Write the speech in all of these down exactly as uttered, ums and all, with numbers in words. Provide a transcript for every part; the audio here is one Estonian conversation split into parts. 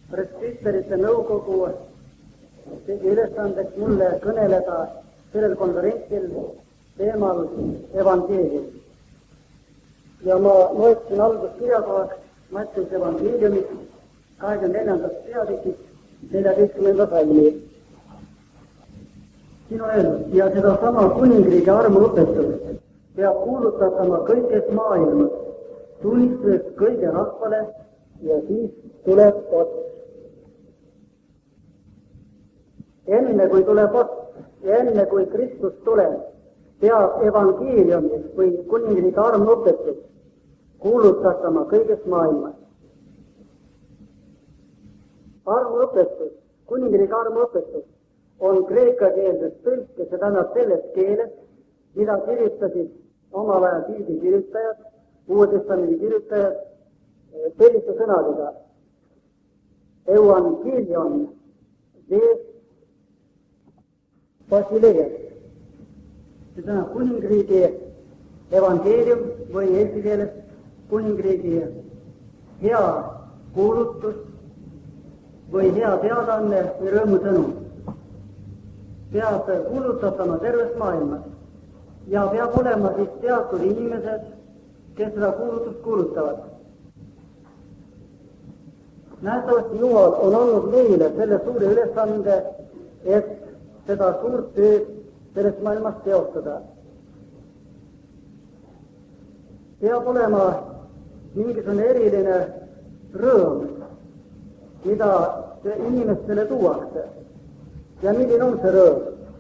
presbüterite nõukogu tegi ülesandeks mulle kõneleda sellel konverentsil teemal evangeelium. Ja ma loeksin alguskirjakohaks Mattiuse evangeeliumit kahekümne neljandast peatükist neljateistkümnenda salmi. Siin on öeldud, ja sedasama kuningriigi armuõpetust peab kuulutatama kõiges maailmas, tunnistuseks kõige rahvale ja siis tuleb ots. Enne kui tuleb ots ja enne kui Kristus tuleb, peab evangeeliumi või kuningriigi armuõpetust kuulutatama kõiges maailmas. Armuõpetus, kuningriigi armuõpetus on kreeka keelses tõlkes ja tähendab selles keeles, mida kirjutasid omal ajal piibli kirjutajad, Uue Testamendi kirjutajad selliste sõnadega. Evangelion des Basileas. See tähendab kuningriigi evangeelium või eesti keeles kuningriigi hea kuulutus või hea teadaanne või rõõmusõnum. Peab kuulutatama terves maailmas ja peab olema siis teatud inimesed, kes seda kuulutust kuulutavad. Nähtavasti Jumal on andnud meile selle suure ülesande, et seda suurt tööd selles maailmas teostada. Peab olema mingisugune eriline rõõm, mida inimestele tuuakse. Ja milline on see rõõm?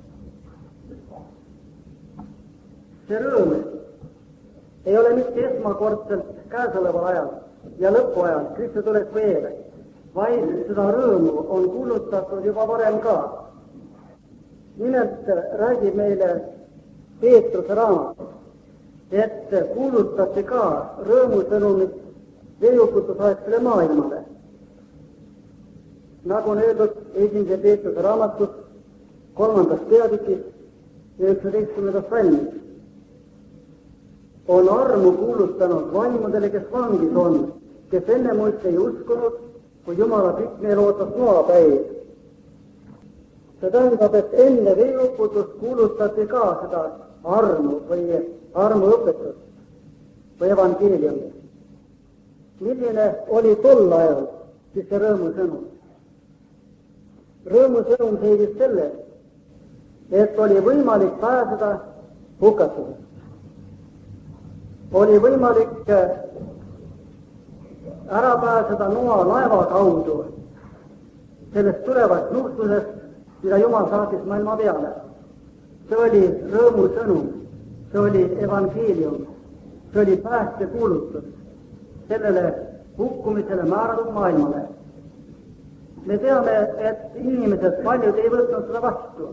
See rõõm ei ole mitte esmakordselt käesoleval ajal ja lõpuajal Kristuse tuleku eel, vaid seda rõõmu on kuulutatud juba varem ka. Nimelt räägib meile Peetruse raamat, et kuulutati ka rõõmusõnumit veeuputusaegsele maailmale. Nagu on öeldud esimese Peetruse raamatus kolmandas peatükis üheksateistkümnendast salmis, on armu kuulutanud vaimudele, kes vangis on, kes enne muist ei uskunud, kui Jumala pikk meel ootas noapäev. See tähendab, et enne veeuputust kuulutati ka seda armu või armuõpetust või evangeeliumi. Milline oli tol ajal siis see rõõmusõnum? Rõõmusõnum seisib selles, et oli võimalik pääseda hukatusest. Oli võimalik ära pääseda Noa laeva kaudu sellest tulevast nuhtlusest, mida Jumal saatis maailma peale. See oli rõõmusõnum, see oli evangeelium, see oli päästekuulutus sellele hukkumisele määratud maailmale. Me teame, et inimesed paljud ei võtnud seda vastu.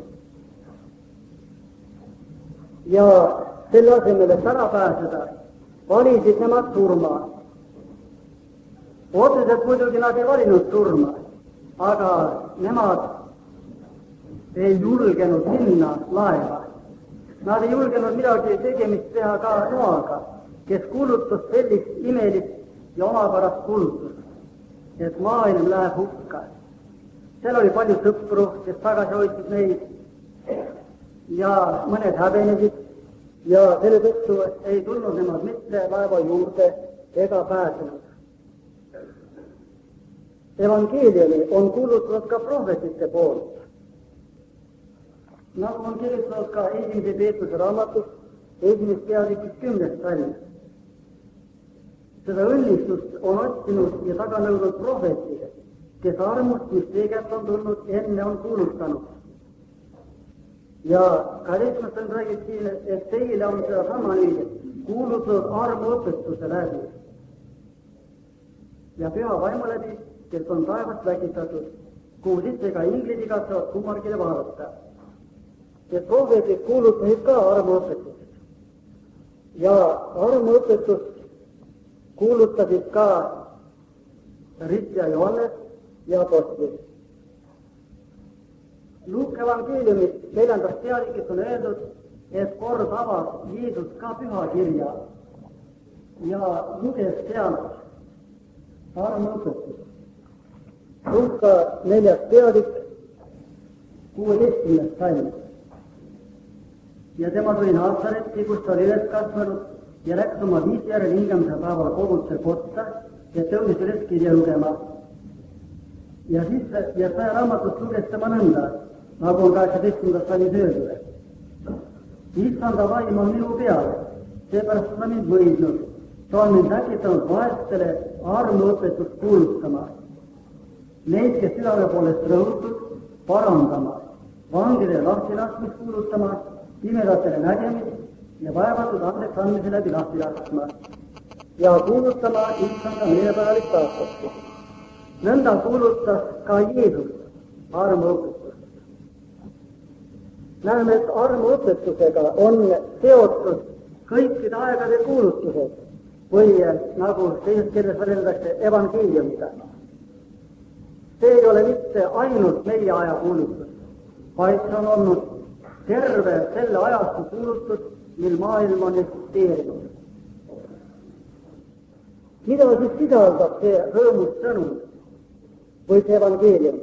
Ja selle asemel, et ära pääseda, valisid nemad surma. Otseselt muidugi nad ei valinud surma, aga nemad ei julgenud minna laeva. Nad ei julgenud midagi tegemist teha ka Noaga, kes kuulutas sellist imelist ja omapärast kuulutust, et maailm läheb hukka. Seal oli palju sõpru, kes tagasi hoidsid neid ja mõned häbenesid ja selle tõttu ei tulnud nemad mitte laeva juurde ega pääsenud. Evangeeliumi on kuulutatud ka prohvetite poolt. Nagu on kirjutatud ka esimese Peetruse raamatus, esimest peatükis kümnest salm. Seda õnnistust on otsinud ja taga nõudnud prohvetid, kes armust, mis teegelt on tulnud, enne on kuulutanud. Ja kaheksandast räägib siin, et teile on seda sama nüüd kuulutatud armuõpetuse läbi ja püha vaimu läbi, kes on taevast läkitatud, kuhu sisse ka inglid igatsevad kummargile vaadata. Et prohvetid kuulutasid ka armuõpetust ja armuõpetust kuulutasid ka Rit ja Johannes ja apostlid. Luuke evangeeliumit neljandast peatükist on öeldud, et kord avas Jeesus ka pühakirja ja luges sealt armuõpetust. Luuka neljas peatükk, kuueteistkümnes salm. Ja tema tuli Naasaretti, kus ta oli üles kasvanud ja läks oma viisi järel hingamise päeval koguduse kotta ja tõusis üles kirja lugema. Ja siis ja saja raamatust luges tema nõnda, nagu on kaheksateistkümnendas salmis öeldud. Issanda vaim on minu peal, seepärast on ta mind võidnud. Ta on mind äkitanud vaestele armuõpetust kuulutama. Neid, kes südame poolest rõhutud, parandama, vangidele lahtilaskmist kuulutama, pimedatele nägemist ja vaevatud andeks andmise läbi lahti laskma ja kuulutama issanda meelepäevalist aastat. Nõnda kuulutas ka Jeesus armuõpetust. Näeme, et armuõpetusega on seotud kõikide aegade kuulutused või nagu teises keeles väljendatakse evangeeliumida. See ei ole mitte ainult meie aja kuulutus, vaid see on olnud terve selle ajastu kuulutus, mil maailm on eksisteerinud. Mida siis sisaldab see rõõmus sõnum või see evangeelium?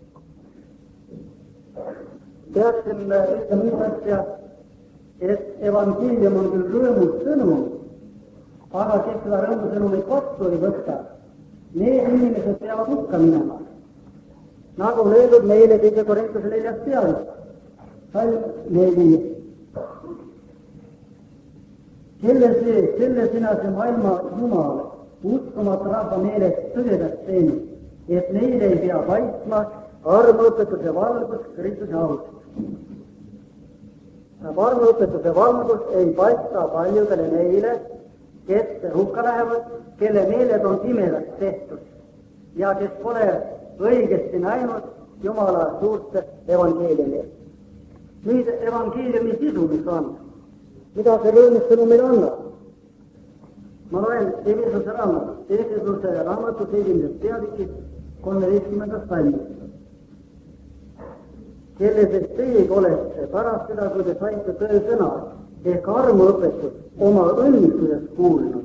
Peaksime ütlema nii asja, et evangeelium on küll rõõmus sõnum, aga kes seda rõõmus sõnumit vastu ei võtta, need inimesed peavad hukka minema. Nagu on öeldud meile teise Korintuse neljas peatükk, salm neli. Kelle see, kelle sina see maailma Jumal, uskumata rahva meelest tõdedaks teinud, et neile ei pea paistma armuõpetuse valgus Kristuse aust. Armuõpetuse valgus ei paista paljudele neile, kes hukka lähevad, kelle meeled on pimedaks tehtud ja kes pole õigesti näinud Jumala suurt evangeeliumi. Nüüd evangeeliumi sisu, mis on, mida see rõõmus sõnum meile annab. Ma loen Efesuse raamatust, Efesuse raamatus esimeses peatükis kolmeteistkümnendast salmist. Kelle sest teiegi olete pärast seda, kui te saite tõe sõna ehk armuõpetust oma õnnistusest kuulnud.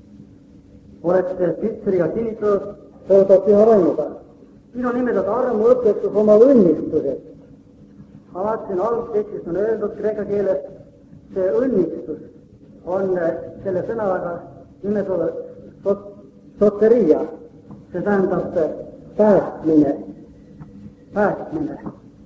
Olete pitseriga kinnitatud, tõotab püha vaimuga. Siin on nimetatud armuõpetus oma õnnistusest. Alati on algtekstis on öeldud kreeka keeles, see õnnistus on selle sõnaga nimetatud soteria. See tähendab päästmine, päästmine.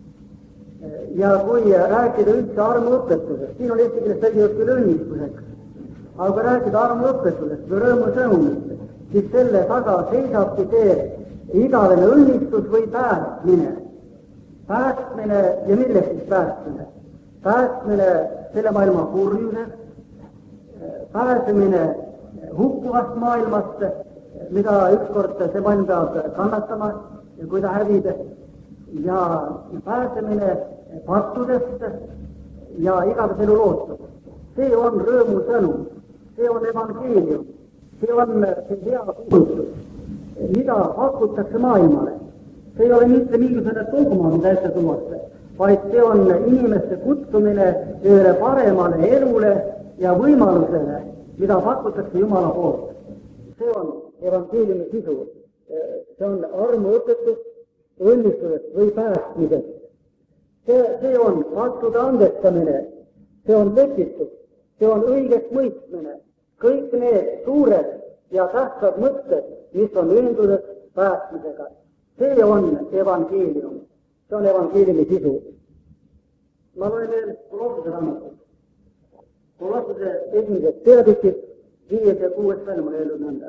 Ja kui rääkida üldse armuõpetusest, siin on eesti keeles tõlgitud küll õnnistuseks, aga kui rääkida armuõpetusest või rõõmusõnumist, siis selle taga seisabki see igavene õnnistus või päästmine. Päästmine ja millest siis päästmine? Päästmine selle maailma kurjusest, pääsemine hukkuvast maailmast, mida ükskord see maailm peab kannatama, kui ta hävib, ja pääsemine pattudest ja igavese elu lootust. See on rõõmusõnum, see on evangeelium, see on see hea kuulutus, mida pakutakse maailmale. See ei ole mitte mingisugune dogma, mida ette tuuakse, vaid see on inimeste kutsumine ühele paremale elule ja võimalusele, mida pakutakse Jumala poolt. See on evangeeliumi sisu. See on armuõpetus õnnistusest või päästmisest. See, see on pattude andestamine, see on lepitus, see on õigeks mõistmine. Kõik need suured ja tähtsad mõtted, mis on ühenduses päästmisega. See on evangeelium. See on evangeeliumi sisu. Ma loen veel Kolossuse raamatut. Kolossuse esimeses peatükis viies ja kuues salm on öeldud nõnda.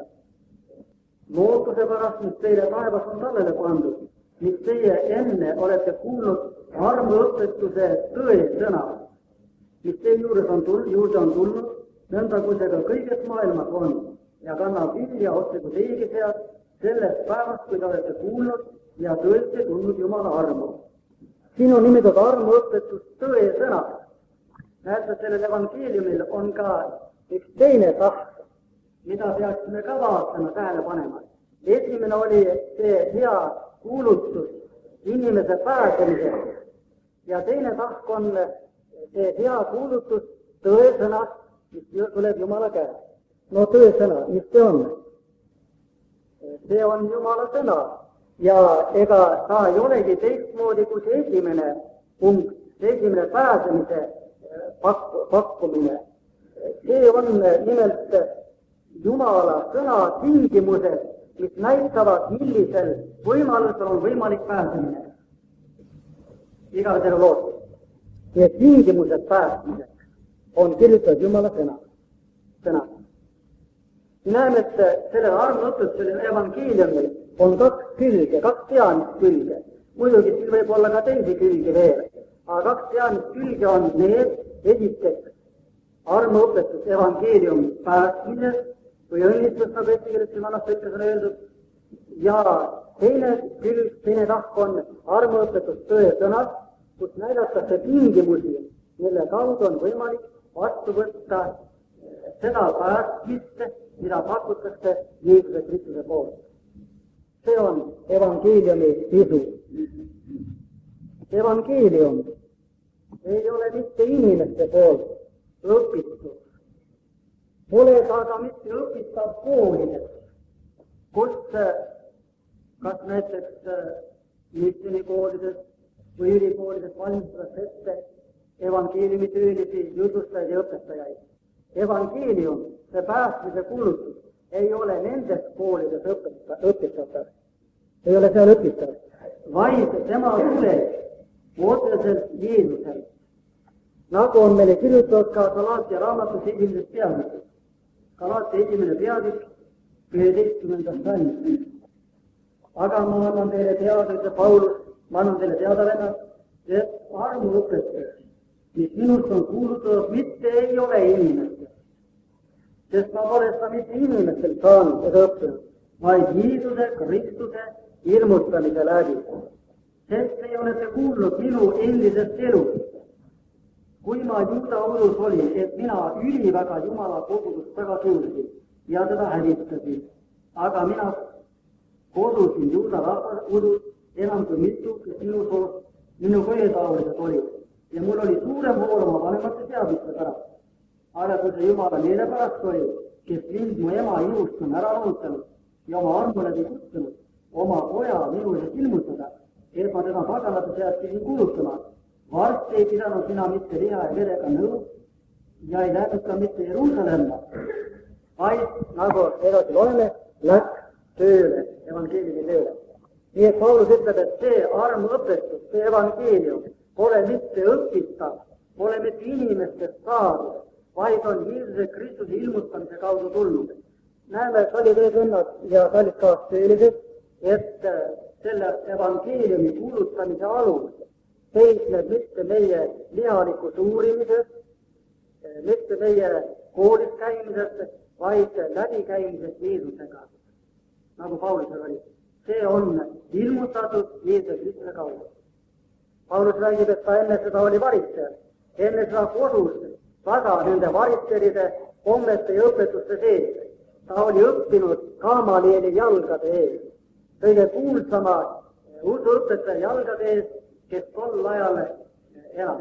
Lootuse pärast, mis teile taevas on tallele pandud, mis teie enne olete kuulnud armuõpetuse tõe sõna, mis teie juures on tulnud, juurde on tulnud, nõnda kui see ka kõiges maailmas on ja kannab vilja otse kui teiegi seas sellest päevast, kui te olete kuulnud ja tõesti tulnud Jumala armu. Siin on nimetatud armuõpetus tõe sõna. Näete, sellel evangeeliumil on ka üks teine tahk, mida peaksime ka vaatama, tähele panema. Esimene oli see hea kuulutus inimese pääsemisest ja teine tahk on see hea kuulutus tõe sõnast, mis tuleb Jumala käest. No tõe sõna, mis see on? See on Jumala sõna, ja ega ta ei olegi teistmoodi kui see esimene punkt, see esimene pääsemise pak- pakkumine. See on nimelt Jumala sõna tingimused, mis näitavad, millisel võimalusel on võimalik pääsemine. Igale teile lootus. Ja tingimused pääsmiseks on kirjutatud Jumala sõna. sõna. Näeme, et sellel armõpetusel evangeeliumil on kaks külge, kaks peamist külge. Muidugi siin võib olla ka teisi külgi veel, aga kaks peamist külge on need, esiteks armuõpetus evangeelium päästmisest või õnnistus, nagu eesti keeles siin vanast ütles on öeldud, ja teine külg, teine tahk on armuõpetus tõe sõnas, kus näidatakse tingimusi, mille kaudu on võimalik vastu võtta seda päästmist, mida pakutakse Jeesuse Kristuse poolt. See on evangeeliumi sisu. Evangeelium ei ole mitte inimeste poolt õpitud. Pole ta ka mitte õpitav koolides, kus kas näiteks missionikoolides või ülikoolides valmistatakse ette evangeeliumi töölisi jutustajaid ja õpetajaid. Evangeelium, see päästmise kuulutus, ei ole nendes koolides õpeta, õpitatav. Ei ole seal õpitav, vaid tema tuleb otseselt Jeesusel. Nagu on meile kirjutatud ka Galaatia raamatus esimeses peatükis. Galaatia esimene peatükk, üheteistkümnendast salmist. Aga ma annan teile teada, ütleb Paulus, ma annan teile teada vennad, et armuõpetus, mis minust on kuulutatud, mitte ei ole inimestel. Sest ma pole seda mitte inimestel saanud ega õppinud, vaid Jeesuse Kristuse ilmutamise läbi. Sest ei olete kuulnud minu endisest elust, kui ma juuda udus olin, et mina üliväga Jumala kogudust taga suursin ja teda hävitasin. Aga mina kodusin juuda rahva udus enam kui mitu, kes minu soost, minu kõjetaolised olid. Ja mul oli suurem hool oma vanemate teadmiste pärast. Aga kui see Jumala meele pärast oli, kes mind mu ema ihust on ära lahutanud ja oma armu läbi kutsunud, oma poja minu eest ilmutada, et ma tema paganate seas pidin kuulutama. Varsti ei pidanud mina mitte liha ja verega nõu ja ei läinud ka mitte Jeruusalemma, vaid, nagu edasi loeme, läks tööle, evangeeliumi tööle. Nii et Paulus ütleb, et see armuõpetus, see evangeelium pole mitte õpitav, pole mitte inimestest saadud, vaid on Jeesuse Kristuse ilmutamise kaudu tulnud. Näeme, kallid eesvennad ja kallid kaastöölised, et selle evangeeliumi kuulutamise alus seisneb mitte meie lihalikus uurimises, mitte meie koolis käimisest, vaid läbikäimisest Jeesusega, nagu Paulusel oli. See on ilmutatud Jeesuse Kristuse kaudu. Paulus räägib, et ta enne seda oli varitseja, enne seda kodus taga nende varitseride kommete ja õpetuste sees. Ta oli õppinud Gamalieli jalgade ees, kõige kuulsama usuõpetaja jalgade ees, kes tol ajal elas.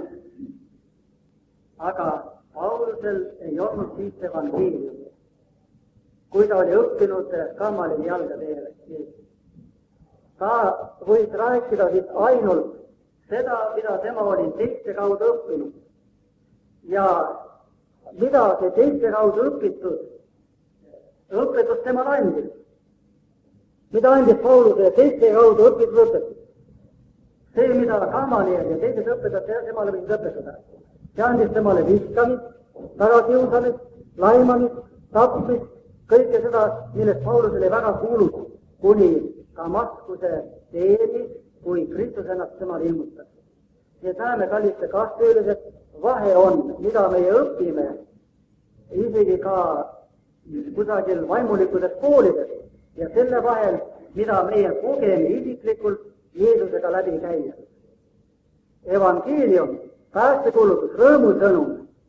Aga Paulusel ei olnud siis evangeeliumi, kui ta oli õppinud Gamalieli jalgade ees. Ta võis rääkida siis ainult seda, mida tema oli teiste kaudu õppinud. Ja mida see teiste kaudu õpitud, õpetus temal andis. Mida andis Pauluse teiste kaudu õpitud õpetus? See, mida Gamaliel ja teised õpetajad temale võisid õpetada. See andis temale viskamist, tagakiusamist, laimamist, tapmist, kõike seda, millest Paulus oli väga kuulus, kuni Damaskuse teeni, kui Kristus ennast temale ilmutas. Ja näeme, kalliste kaastöölised, vahe on, mida meie õpime, isegi ka kusagil vaimulikkudes koolides, ja selle vahel, mida meie kogeme isiklikult Jeesusega läbi käies. Evangeelium, päästekuulutus, rõõmusõnum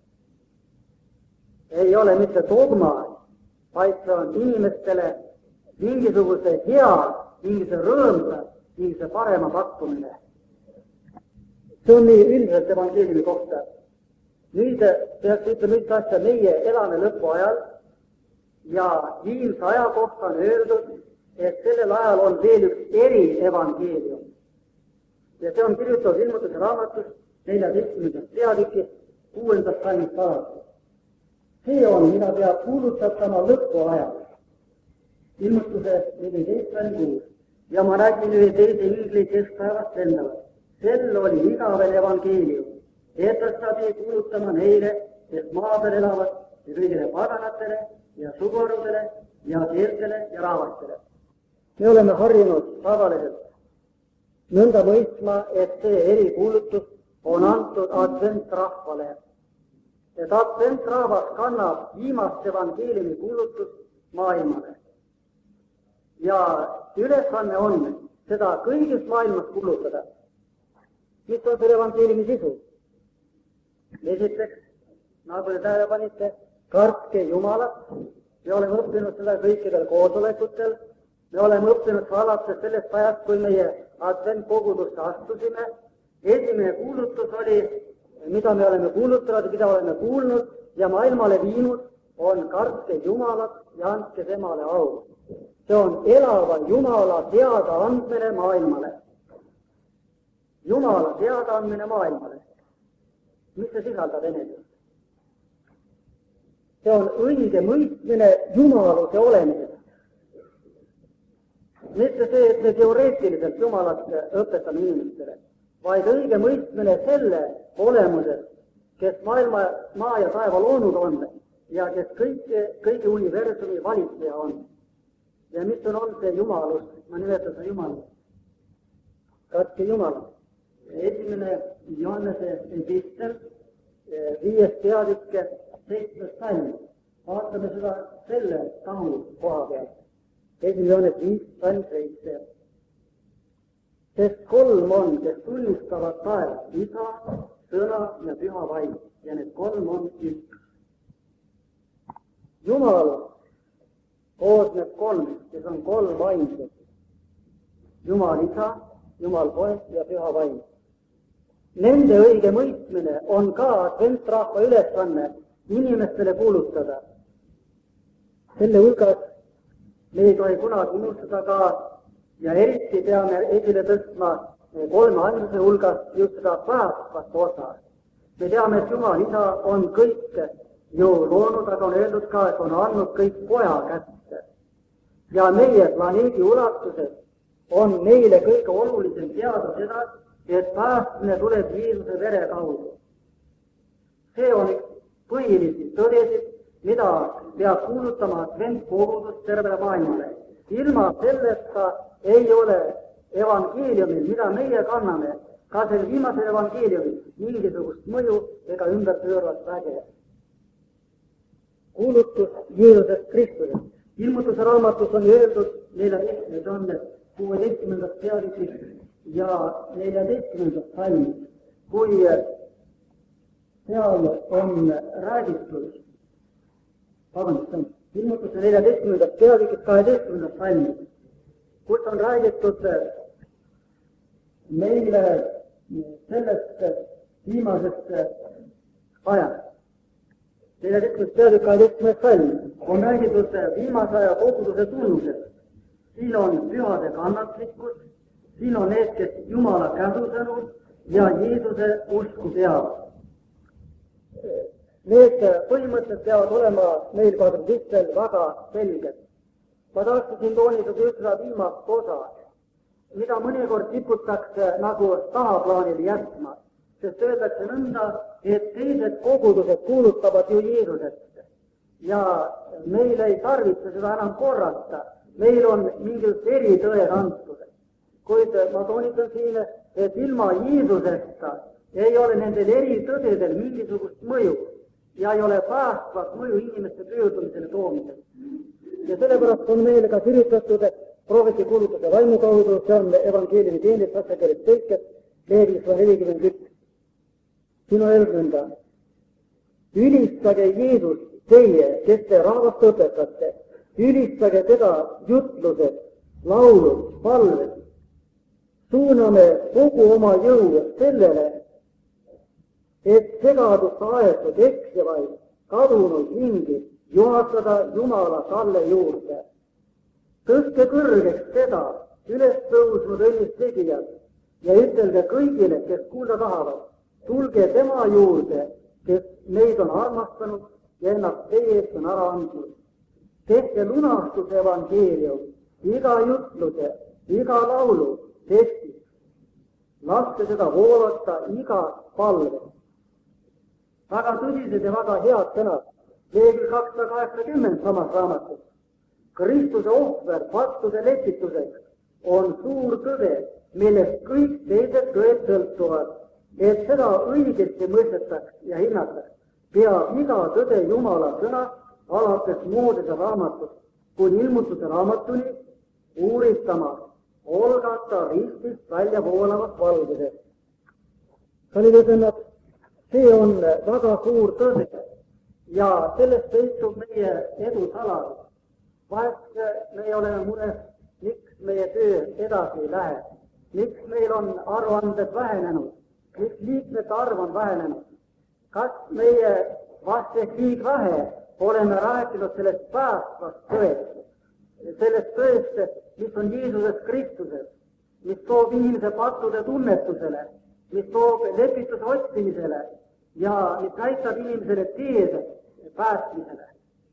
ei ole mitte dogma, vaid see on inimestele mingisuguse hea, mingisuguse rõõmsa, mingisuguse parema pakkumine. See on nii üldiselt evangeeliumi kohta. Nüüd peaks ütlema üks asja, meie elame lõpuajal ja viimse aja kohta on öeldud, et sellel ajal on veel üks eri evangeelium. Ja see on kirjutatud Ilmutuse raamatus neljateistkümnendast peatükist kuuendast salmist alates. See on, mida peab kuulutatama lõpu ajal. Ilmutuse neliteist salm kuus. Ja ma räägin ühe teise ingli keskpäevast lendavat. Sel oli igavel evangeelium. Eetras sabi kuulutama neile, kes maa peal elavad ja kõigile paganatele ja suguharudele ja keeltele ja rahvastele. Me oleme harjunud tavaliselt nõnda mõistma, et see erikuulutus on antud adventrahvale. Et adventrahvas kannab viimast evangeeliumi kuulutust maailmale. Ja ülesanne on seda kõigis maailmas kuulutada. Mis on selle evangeeliumi sisu? Esiteks, nagu te tähele panite, kartke Jumalat. Me oleme õppinud seda kõikidel koosolekutel. Me oleme õppinud alates sellest ajast, kui meie adventkogudusse astusime. Esimene kuulutus oli, mida me oleme kuulutanud, mida oleme kuulnud ja maailmale viinud, on kartke Jumalat ja andke temale au. See on elava Jumala teadaandmine maailmale. Jumala teadaandmine maailmale. Mis see sisaldab enese? See on õige mõistmine jumaluse olemisest. Mitte see, et me teoreetiliselt Jumalat õpetame inimestele, vaid õige mõistmine selle olemusest, kes maailma, maa ja taeva loonud on ja kes kõike, kõigi universumi valitseja on. Ja mis on, on see jumalus? Ma nimetan seda jumalus. Katke Jumalat. Esimene Johannese epistel, viies peatükke, seitsmes salm. Vaatame seda selle tahu koha peal. Esimene Johannes viis, salm seitse. Sest kolm on, kes tunnistavad taevast, Isa, Sõna ja Püha Vaim. Ja need kolm on üks. Jumal koosneb kolmest, kes on kolm vaimset. Jumal Isa, Jumal Poeg ja Püha Vaim. Nende õige mõistmine on ka adventrahva ülesanne inimestele kuulutada. Selle hulgas me ei tohi kunagi unustada ka ja eriti peame esile tõstma kolme andmise hulgas just seda päästvat osa. Me teame, et Jumal Isa on kõik ju loonud, aga on öeldud ka, et on andnud kõik poja kätte. Ja meie planeedi ulatuses on meile kõige olulisem teada seda, et päästmine tuleb Jeesuse vere kaudu. See on üks põhilisi tõdesid, mida peab kuulutama adventkogudus tervele maailmale. Ilma selleta ei ole evangeeliumil, mida meie kanname, ka selle viimase evangeeliumil mingisugust mõju ega ümberpööravat väge. Kuulutus Jeesusest Kristusest. Ilmutuse raamatus on öeldud neljateistkümnendast on kuueteistkümnendast peatükist ja neljateistkümnendast salmist, kui seal on räägitud, vabandust, ilmutuse neljateistkümnendast peatükist kaheteistkümnendast salmist, kus on räägitud meile sellest viimasest ajast. neljateistkümnendast peatükk kaheteistkümnendast salmist on räägitud viimase aja koguduse tunnusest. Siin on pühade kannatlikkus, siin on need, kes Jumala käsusõnu ja Jeesuse usku peavad. Need põhimõtted peavad olema meil kadristel väga selged. Ma tahaksin toonitada just seda viimast osa, mida mõnikord kiputakse nagu tahaplaanile jätma, sest öeldakse nõnda, et teised kogudused kuulutavad ju Jeesusest ja meil ei tarvitse seda enam korrata. Meil on mingid eritõed antud. Kuid ma toonitan siin, et ilma Jeesusesta ei ole nendel eritõdedel mingisugust mõju ja ei ole päästvat mõju inimeste pöördumisele toomisel. Ja sellepärast on meile ka kirjutatud prohveti kuulutuse vaimu kaudu, see on evangeeliumi teenis saksakeeles tõlkes, lehekülg sada nelikümmend üks. Siin on öeldud nõnda. Ülistage Jeesust teie, kes te rahvast õpetate. Ülistage teda jutlused, laulud, palved. Suuname kogu oma jõu sellele, et segadust aetud eksivaid, kadunud hingi juhatada Jumala talle juurde. tõstke kõrgeks seda üles tõusnud õnnist tegijat ja ütelge kõigile, kes kuulda tahavad, tulge tema juurde, kes meid on armastanud ja ennast teie eest on ära andnud. Tehke lunastuse evangeelium, iga jutluse, iga laulu tekstis. Laske seda voolata iga palve. Väga tõsised ja väga head sõnad. Lehekülg kakssada kaheksakümmend samas raamatus. Kristuse ohver pattude lepituseks on suur tõde, millest kõik teised tõed sõltuvad. Et seda õigesti mõistetaks ja hinnataks, peab iga tõde Jumala sõna alates Moosese raamatust kuni ilmutuse raamatuni uuritama olgata ristist välja voolavad valguses. kallid sõnad, see on väga suur tõde ja sellest peitub meie edu saladus. Vahest me oleme mures, miks meie töö edasi ei lähe, miks meil on aruanded vähenenud, miks liikmete arv on vähenenud. Kas meie vast ehk liig vähe oleme rääkinud sellest päästvast tõest, sellest tõest, mis on Jeesuses Kristuses, mis toob inimese pattude tunnetusele, mis toob lepituse otsimisele ja mis näitab inimesele teed päästmisele.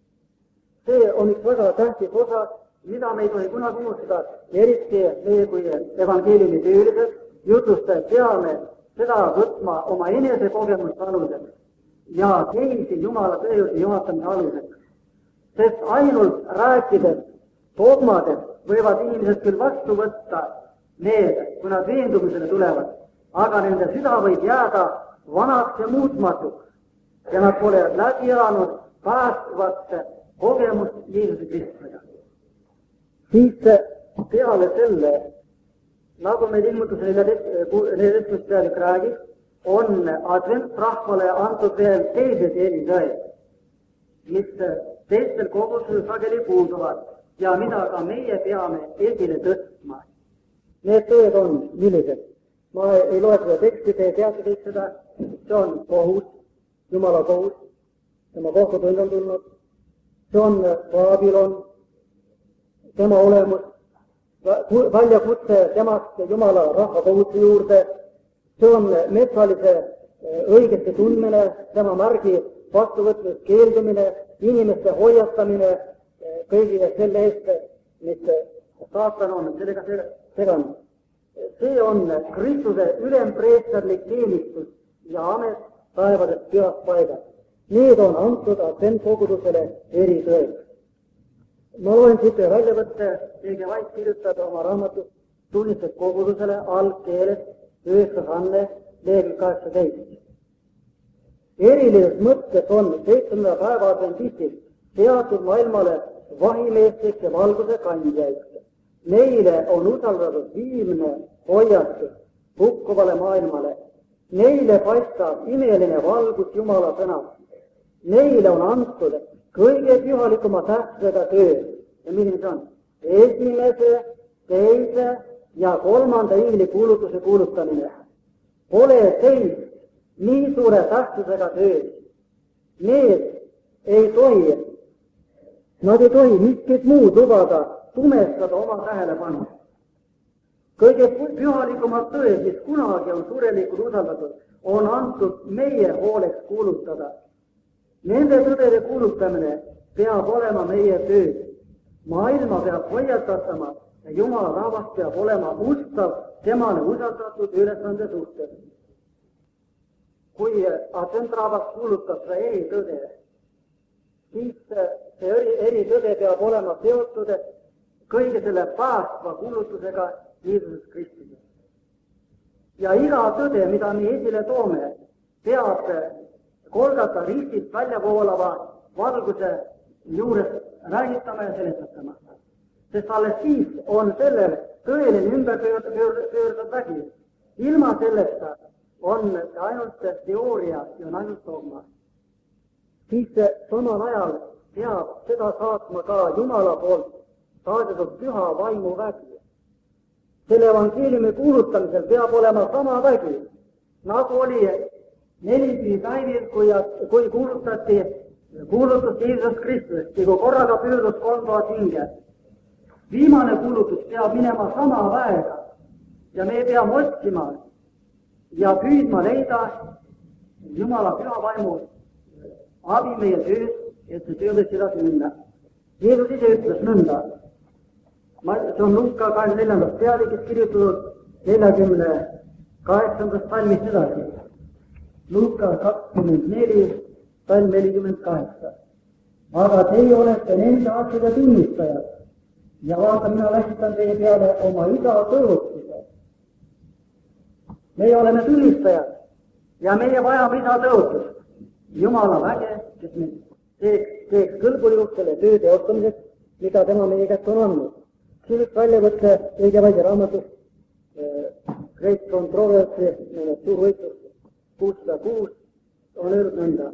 See on üks väga tähtis osa, mida me ei tohi kunagi unustada, eriti meie kui evangeeliumi töölised jutlustajad peame seda võtma oma enese kogemust aluseks ja teisi Jumala tööjuurde juhatamise aluseks. Sest ainult rääkides dogmadest võivad inimesed küll vastu võtta need, kui nad veendumusele tulevad, aga nende süda võib jääda vanaks ja muutmatuks ja nad pole läbi elanud päästvat kogemust Jeesuse Kristusega. Siis peale selle, nagu meil ilmutuse neljateistkümnes pealik räägib, on adventrahvale antud veel teised erisõed, mis teistel kogusel sageli puuduvad ja mida ka meie peame esile tõstma. Need tõed on millised? Ma ei loe seda teksti, te teate kõik seda, see on kohus, Jumala kohus, tema kohtutund on tulnud, see on Baabilon, tema olemus, väljakutse temast Jumala rahva kohutuse juurde, see on metsalise õigesti tundmine, tema märgi vastuvõtmist keeldumine, inimeste hoiatamine kõigi selle eest, mis saatan on, sellega seganud. See on Kristuse ülempreesterlik teenistus ja amet taevades pühas paigas. Need on antud adventkogudusele eritõeks. Ma loen siit väljavõtte, keegi vaid kirjutab oma raamatus tunnistused kogudusele algkeeles üheksas Anne lehekülg kaheksateist. Erilises mõttes on seitsmenda päeva adventistid seatud maailmale vahimeesteks ja valguse kandjaiks. Neile on usaldatud viimne hoiatus hukkuvale maailmale. Neile paistab imeline valgus Jumala sõnast. Neile on antud kõige pühalikuma tähtsusega töö. Ja milline see on? Esimese, teise ja kolmanda ingli kuulutuse kuulutamine. Pole teist nii suure tähtsusega tööd. Need ei tohi, nad ei tohi miskit muud lubada tumestada oma tähelepanu. Kõige pühalikumad tööd, mis kunagi on surelikud usaldatud, on antud meie hooleks kuulutada. Nende tõdede kuulutamine peab olema meie töö. Maailma peab hoiatatama ja Jumala rahvas peab olema ustav temale usaldatud ülesande suhtes. Kui adventrahvas kuulutab seda eritõde, siis see eritõde peab olema seotud kõige selle päästva kuulutusega Jeesuses Kristuses. Ja iga tõde, mida me esile toome, peab Golgata ristist välja voolava valguse juures räägitama ja seletatama. Sest alles siis on sellel tõeline ümberpöörduv vägi. Ilma selleta on ainult teooria ja on ainult dogma. Siis samal ajal peab seda saatma ka Jumala poolt saadetud püha vaimu vägi. Selle evangeeliumi kuulutamisel peab olema sama vägi, nagu oli nelipidi päivil, kui, kui kuulutati kuulutust Jeesus Kristusest, kui korraga püürdus kolm tuhat hinge. Viimane kuulutus peab minema sama väega ja me peame otsima ja püüdma leida Jumala püha vaimu abi meie töös, et see töö võiks edasi minna. Jeesus ise ütles nõnda. See on Luka kahekümne neljandast pealikest kirjutatud neljakümne kaheksandast salmist edasi. Luka kakskümmend neli, salm nelikümmend kaheksa. Aga teie olete nende asjade tunnistajad ja vaata, mina lähitan teie peale oma iga tõotuse. Meie oleme tunnistajad ja meie vajame isa tõotust. Jumala väge, kes me teeks, teeks kõlbulikuks selle töö teostamiseks, mida tema meie kätte on andnud. Siin üks väljavõtte õige välja raamatust äh, Great Controversy, suur võitlus kuussada kuus on öelnud nõnda.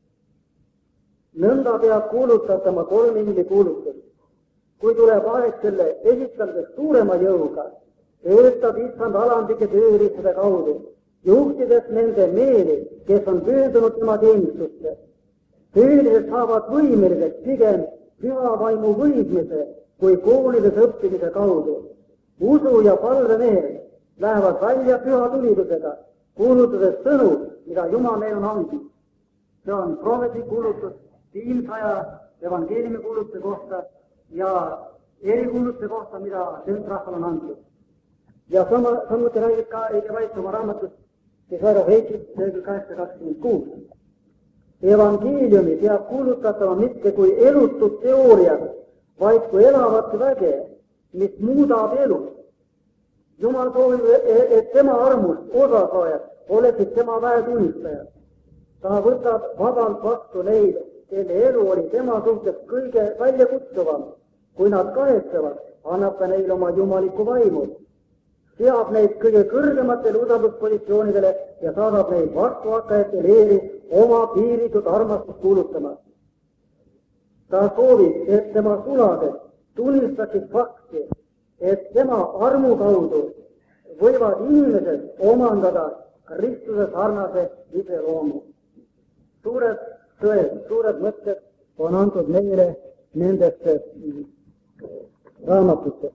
Nõnda peab kuulutatama kolm inli kuulutust. Kui tuleb aeg selle esitamiseks suurema jõuga, töötab issand alandlike tööriistade kaudu, juhtides nende meeli, kes on pöördunud tema teenistusse. Töölised saavad võimeliseks pigem püha vaimu võidmise kui koolides õppimise kaudu. Usu ja palve mehed lähevad välja püha tulidusega, kuulutades sõnu, mida Jumal meil on andnud. See on prohveti kuulutus viimsaja evangeeliumi kuulutuse kohta ja erikuulutuse kohta, mida rahval on antud. Ja sama, samuti räägib ka õige vaid oma raamatust Isaia Heikist lehekülg kaheksasada kakskümmend kuus. Evangeeliumi peab kuulutatama mitte kui elutut teooriat, vaid kui elavat väge, mis muudab elu. Jumal soovib, et tema armust osasaajad oleksid tema väetunnistajad. Ta võtab vabalt vastu neid, kelle elu oli tema suhtes kõige väljakutsuvam. Kui nad kahetsevad, annab ta neile oma jumaliku vaimu. Seab neid kõige kõrgematele usalduspositsioonidele ja saadab neid vastuhakkajate leeri oma piiritut armastust kuulutama. Ta soovib, et tema sulased tunnistaksid fakti, et tema armu kaudu võivad inimesed omandada Kristuse sarnase iseloomu. Suured tõed, suured mõtted on antud meile nendest raamatutest.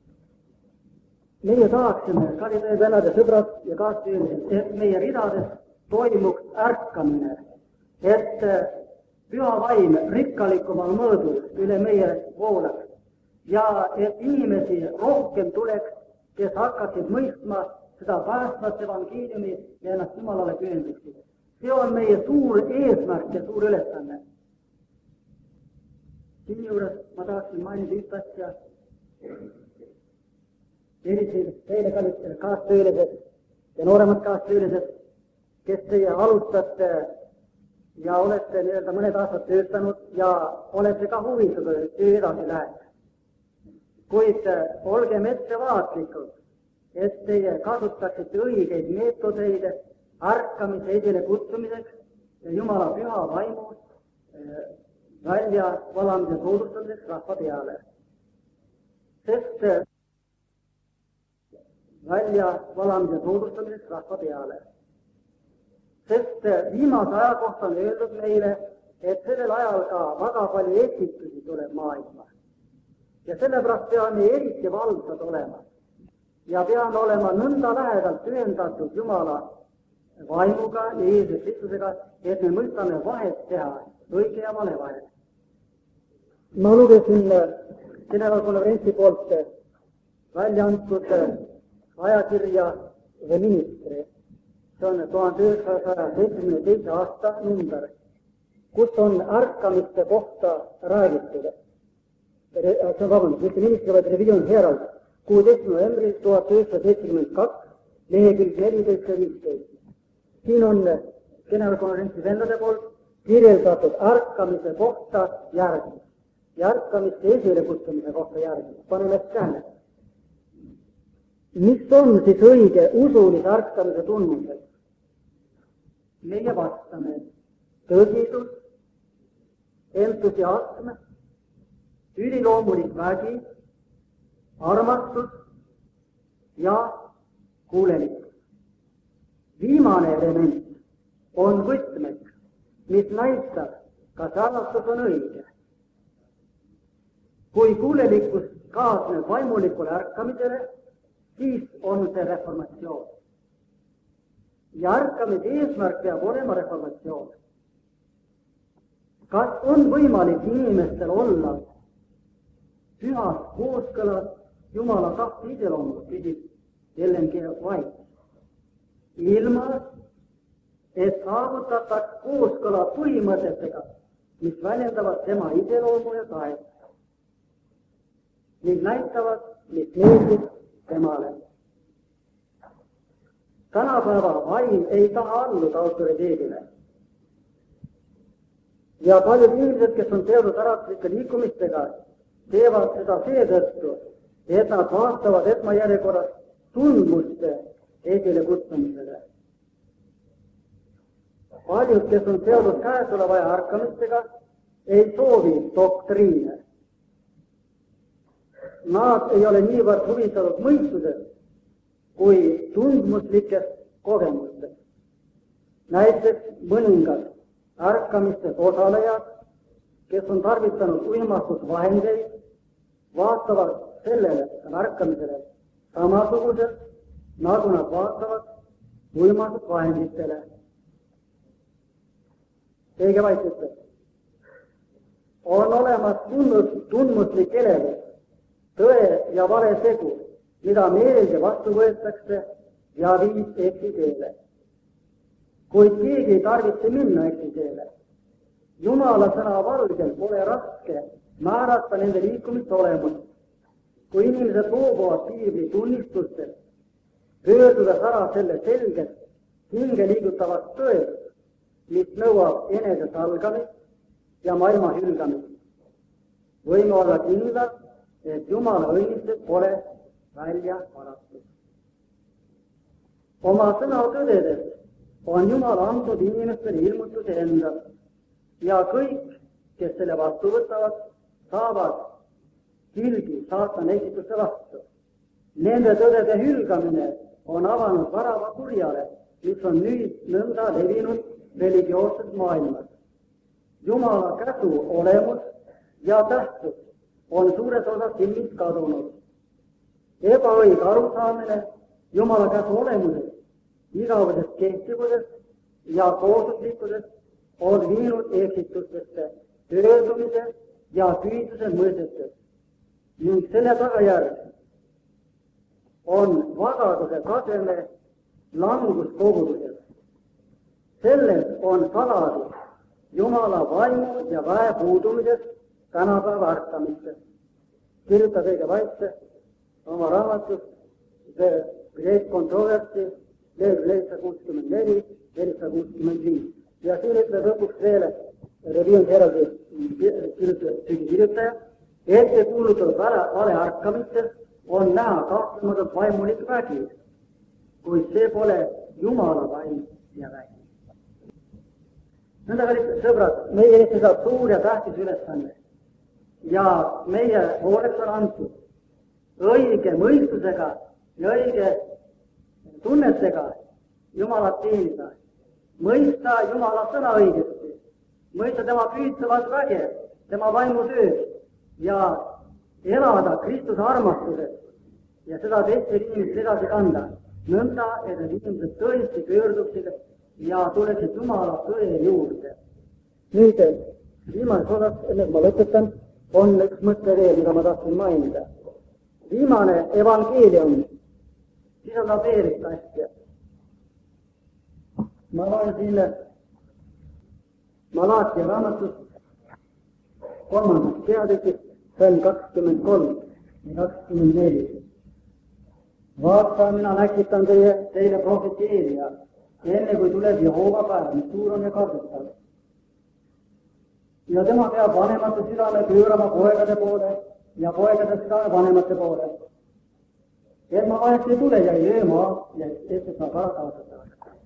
Meie tahaksime, kallid venade sõbrad ja kaastöölised, et meie ridades toimuks ärkamine, et püha vaim rikkalikumal mõõdul üle meie voolaks ja et inimesi rohkem tuleks, kes hakkaksid mõistma seda päästvat evangeeliumi ja ennast Jumalale pühenduksid. See on meie suur eesmärk ja suur ülesanne. Siin juures ma tahaksin mainida üht asja, eriti teile kallid kaastöölised ja nooremad kaastöölised, kes teie alustate ja olete nii-öelda mõned aastad töötanud ja olete ka huvitatud, et töö edasi läheb. Kuid olgem ettevaatlikud, et teie kasutaksite õigeid meetodeid ärkamise esile kutsumiseks ja Jumala püha vaimu välja valamise soodustamiseks rahva peale. Sest välja valamise soodustamiseks rahva peale. Sest viimase aja kohta on öeldud meile, et sellel ajal ka väga palju eksitusi tuleb maailma. Ja sellepärast peame eriti valvsad olema ja peame olema nõnda lähedalt ühendatud Jumala vaimuga ja Jeesus Kristusega, et me mõistame vahet teha õige ja vale vahel. Ma lugesin generaalkonverentsi poolt välja antud ajakirja The Ministry. See on tuhande üheksasaja seitsmekümne teise aasta number, kus on ärkamiste kohta räägitud. See on vabandust, mitte Ministry, vaid Revision Herald, kuueteistkümnendal novembril tuhat üheksasada seitsekümmend kaks, lehekülg neliteist ja viisteist. Siin on generaalkonverentsi vendade poolt kirjeldatud ärkamise kohta järgmist ja ärkamiste esilekutsumise kohta järgmist. Paneme tähele. Mis on siis õige usulise ärkamise tunnused? Meie vastame tõsidus, entusiasm, üliloomulik vägi, armastus ja kuulelikkus. Viimane element on võtmeks, mis näitab, kas armastus on õige. Kui kuulelikkus kaasneb vaimulikule ärkamisele, siis on see reformatsioon. Ja ärkamise eesmärk peab olema reformatsioon. Kas on võimalik inimestel olla pühas kooskõlas Jumala tahte iseloomuga, küsib Ellen G. White. Ilma, et saavutataks kooskõla põhimõtetega, mis väljendavad tema iseloomu ja tahet ning näitavad, mis meeldib temale. Tänapäeva vaim ei taha alluda autoriteedile. Ja paljud inimesed, kes on seotud äratlike liikumistega, teevad seda seetõttu, et nad vaatavad esmajärjekorras tundmuste esile kutsumisele. Paljud, kes on seotud käesoleva aja ärkamistega, ei soovi doktriine. Nad ei ole niivõrd huvitatud mõistusest kui tundmuslikest kogemustest. Näiteks mõningad ärkamistes osalejad, kes on tarvitanud uimastusvahendeid, vaatavad sellele ärkamisele samasuguselt, nagu nad vaatavad uimastusvahenditele. Seega vaikselt, on olemas tunnus, tunnuslik elevus, tõe ja vale segu, mida meelde vastu võetakse ja viib eksiteele. Kuid keegi ei tarvitse minna eksiteele. Jumala sõna valgel pole raske määrata nende liikumiste olemust. Kui inimesed loobuvad piibli tunnistustest, pöördudes ära selle selgelt hinge liigutavast tõest, mis nõuab enese salgamist ja maailma hülgamist, võime olla kindlad, et Jumala õnnistus pole välja valatud. Oma sõna tõdedes on Jumal andnud inimestele ilmutuse endal ja kõik, kes selle vastu võtavad, saavad kilgi saatana esituste vastu. Nende tõdede hülgamine on avanud värava kurjale, mis on nüüd nõnda levinud religioosses maailmas. Jumala käsu olemus ja tähtsus on suures osas silmist kadunud. Ebaõige arusaamine Jumala käsu olemusest, igavesest kehtivusest ja koosuslikkusest on viinud eksitustesse, pöördumise ja püüdluse mõistetest ning selle tagajärg on vabaduse taseme langus koguduses. Selles on saladus Jumala vaimu ja väe puudumisest tänapäeva ärkamistes. Kirjutab õige Vaitse oma raamatus The Great Controversy, lehekülg nelisada kuuskümmend neli, nelisada kuuskümmend viis. Ja siin ütleb lõpuks veel, Reviions eraldi kirjutaja, ette kuulutatud vale ärkamistes on näha kahtlematult vaimulik vägi, kuid see pole Jumala vaim ja vägi. Nõnda kallid sõbrad, meie ees seisab suur ja tähtis ülesanne ja meie hooleks on antud õige mõistusega ja õige tunnetega Jumalat teenida, mõista Jumala sõna õigesti, mõista tema püüdsevat väge, tema vaimutööd ja elada Kristuse armastuses ja seda teistel inimestel edasi kanda, nõnda, et need inimesed tõesti pöörduksid ja tuleksid Jumala tõe juurde. Nüüd, viimases osas, enne kui ma lõpetan, on üks mõte veel, mida ma tahtsin mainida. Viimane evangeelium sisaldab veel üks asja. Ma loen siin Malaakia raamatust kolmandas peatükis, salm kakskümmend kolm ja kakskümmend neli. Vaata, mina näkitan teie, teile prohveti Eelia, enne kui tuleb Jehova päev, mis suur on ja kardetav. Ja tema peab vanemate südame pöörama poegade poole ja poegade südame vanemate poole. Et ma vahest ei tule ja ei lööma ja et seda kaasastada.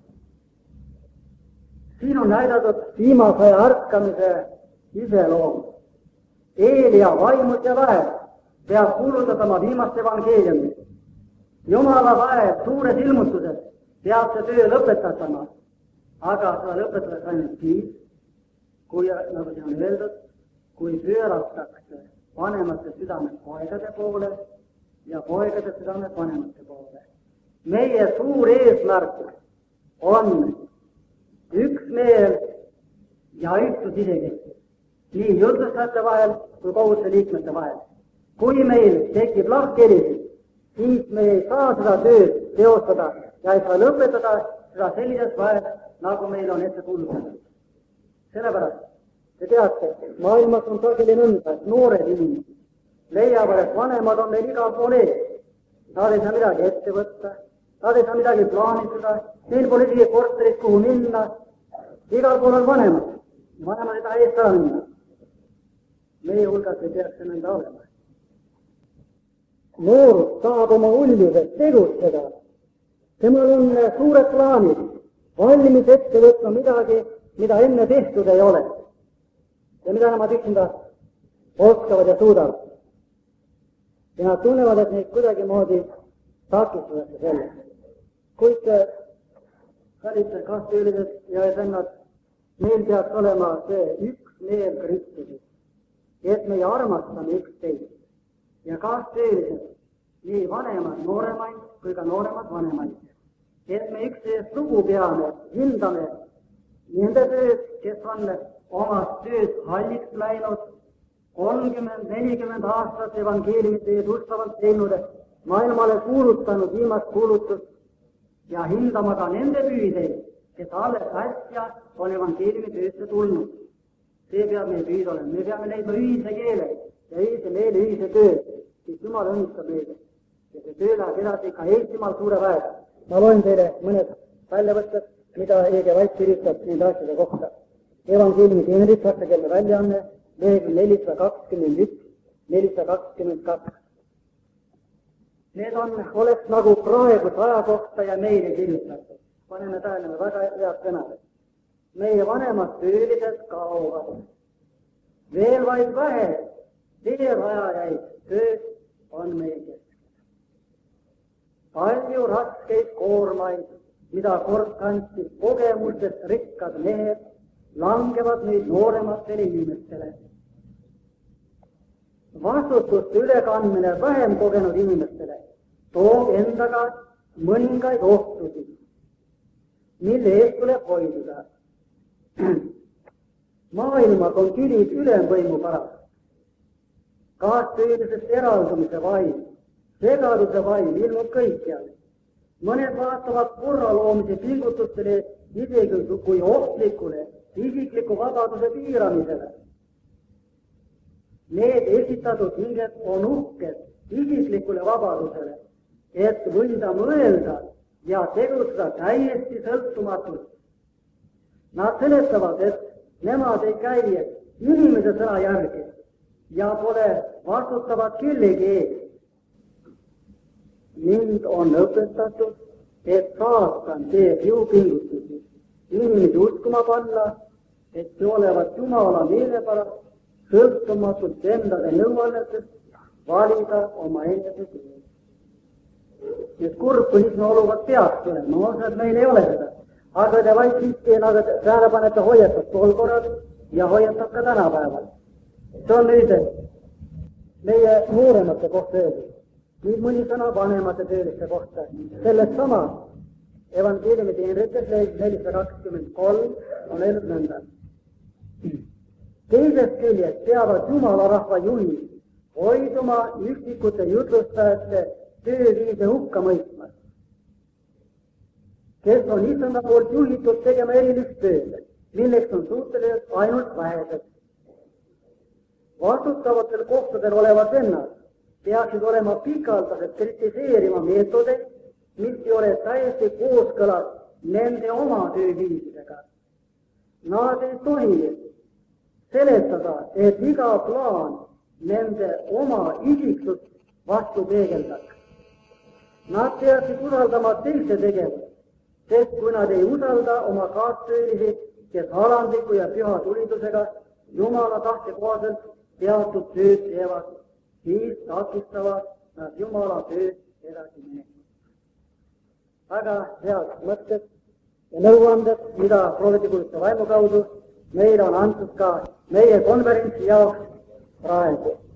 Siin on näidatud viimase ärkamise iseloom. Eelia vaimud ja väed peab kuulutatama viimast evangeeliumit. Jumala väed suures ilmutuses peab see töö lõpetatama, aga seda lõpetatakse ainult siis, kui, nagu siin on öeldud, kui pööratakse vanemate südamed poegade poole ja poegade südamed vanemate poole. Meie suur eesmärk on üksmeel ja ühtsus isekeskis, nii jutlustajate vahel kui koguduse liikmete vahel. Kui meil tekib lahkhelisid, siis me ei saa seda tööd teostada ja ei saa lõpetada seda sellises vahel, nagu meil on ette kuulutatud. Sellepärast, te teate, maailmas on sageli nõnda, et noored inimesed leiavad, et vanemad on meil igal pool ees. Nad ei saa midagi ette võtta, nad ei saa midagi plaanitada, neil pole isegi korterit, kuhu minna. Igal pool on vanemad, vanemad ei taha eest ära minna. Meie hulgas ei peaks see nõnda olema. Noorus saab oma uljuses tegutseda. Temal on suured plaanid, valmis ette võtma midagi, mida enne tehtud ei ole. Ja mida nemad üksinda oskavad ja suudavad. Ja nad tunnevad, et neid kuidagi moodi takistatakse sellest. Kuid kallid kaastöölised ja esennad, meil peaks olema see üks meel Kristuses, et meie armastame üksteist. Ja kaastöölised, nii vanemad nooremaid kui ka nooremad vanemaid. Et me üksteist lugu peame, hindame nende tööd, kes on omast tööd halliks läinud, kolmkümmend nelikümmend aastat evangeeliumitööd ustavalt teinud, maailmale kuulutanud viimast kuulutust ja hindama ka nende püüdeid, kes alles äsja on evangeeliumitöösse tulnud. See peab meie püüd olema. Me peame leidma ühise keele ja ühise meele, ühise töö, siis Jumal õnnistab meile. Ja see töö läheb edasi ka Eestimaal suure väega. Ma loen teile mõned väljavõtted, mida Eege Vaik kirjutab nende asjade kohta. Evangeeliumi teenerid, saksakeelne väljaanne, lehekülg nelisada kakskümmend üks, nelisada kakskümmend kaks. Need on, oleks nagu praeguse aja kohta ja meile kirjutatud. Paneme täheleme väga head sõnad. Meie vanemad töölised kaovad. Veel vaid vähe teerajajaid tööd on meie keskel. Palju raskeid koormaid, mida kord kandsid kogemustest rikkad mehed, langevad nüüd noorematele inimestele. Vastutuste ülekandmine vähem kogenud inimestele toob endaga mõningaid ohtusid, mille eest tuleb hoiduda. Maailmas on külid ülemvõimu pärast, kaastöölisest eraldumise vaim, segaduse vaim ilmub kõikjal. Mõned vaatavad korra loomise pingutustele isegi kui ohtlikule isikliku vabaduse piiramisele. Need esitatud hinged on uhked isiklikule vabadusele, et võida mõelda ja tegutseda täiesti sõltumatult. Nad seletavad, et nemad ei käi inimese sõna järgi ja pole vastutavad kellegi ees. Mind on õpetatud, et saatan teeb jõupingutusi inimesi uskuma panna, et see olevat Jumala meele pärast sõltumatult endale nõuannetest valida oma endase töö. Nüüd kurb, kui niisugune olukord peaks tulema, ma usun, et meil ei ole seda. Aga te vaid siiski nagu tähelepanete hoiatab tol korral ja hoiatab ka tänapäeval. See on nüüd meie nooremate kohta öeldud. Nüüd mõni sõna vanemate tööliste kohta. Sellest sama evangeeliumi teenrites nelisada kakskümmend kolm on öeldud nõnda. Teisest küljest peavad Jumala rahva juhid hoiduma üksikute jutlustajate tööviise hukka mõistmas, kes on issanda poolt juhitud tegema erilist tööd, milleks on suhteliselt ainult vähesed. Vastutavatel kohtadel olevad vennad peaksid olema pikaldased kritiseerima meetodeid, mis ei ole täiesti kooskõlas nende oma tööviisidega. Nad ei tohi seletada, et iga plaan nende oma isiksust vastu peegeldaks. Nad peaksid usaldama teiste tegevust, sest kui nad ei usalda oma kaastöölisi, kes alandliku ja püha tulidusega Jumala tahte kohaselt teatud tööd teevad, siis takistavad nad Jumala tööd edasi minema. Väga head mõtted ja nõuanded, mida proovitikuuliste vaimu kaudu meile on antud ka meie konverentsi jaoks praegu.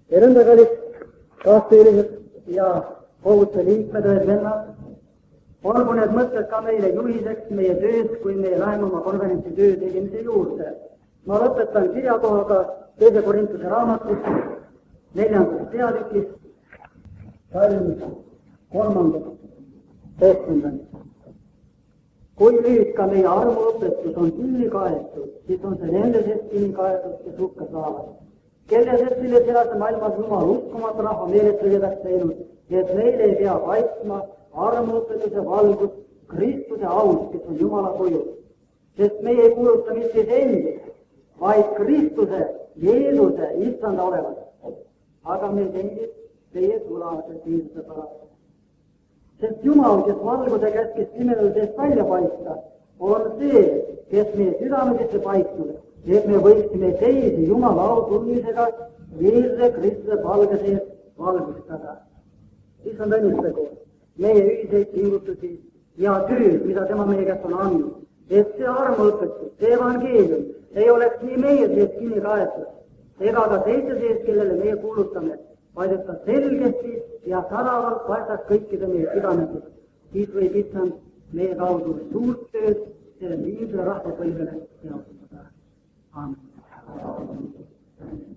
ja nõnda kallid kaastöölised ja koguduse liikmed, õed vennad, olgu need mõtted ka meile juhiseks meie töös, kui me läheme oma konverentsi töö tegemise juurde. Ma lõpetan kirjakohaga teise Korintuse raamatust, neljandas peatükis, salm kolmandast seitsmendast. Kui nüüd ka meie armuõpetus on kinni kaetud, siis on see nende seest kinni kaetud, kes hukka saavad. Kelle seest selle selase maailmas Jumal uskumatu rahva meelest õigedaks teinud, et meile ei pea kaitsma armuõpetuse valgus Kristuse aus, kes on Jumala koju. Sest meie ei kuuluta mitte endist, vaid Kristuse, Jeesuse, issanda olevat. Aga meil endist teie tulase Jeesuse pärast. Sest Jumal, kes valguse käskis pimedusest välja paista, on see, kes meie südamedesse paiknud, et me võiksime teisi Jumala au tundmisega Jeesuse Kristuse palge sees valgustada. Issand õnnistagu meie ühiseid pingutusi ja tööd, mida tema meie käest on andnud, et see armuõpetus, see evangeelium ei oleks nii meie sees kinni kaetud, ega ka teiste sees, kellele meie kuulutame, vaid et ta selgesti ja säravalt paistaks kõikide meie südametud. Siis võib issand meie kaudu suurt tööd selle viimse rahvapõlvele teostada. Amen.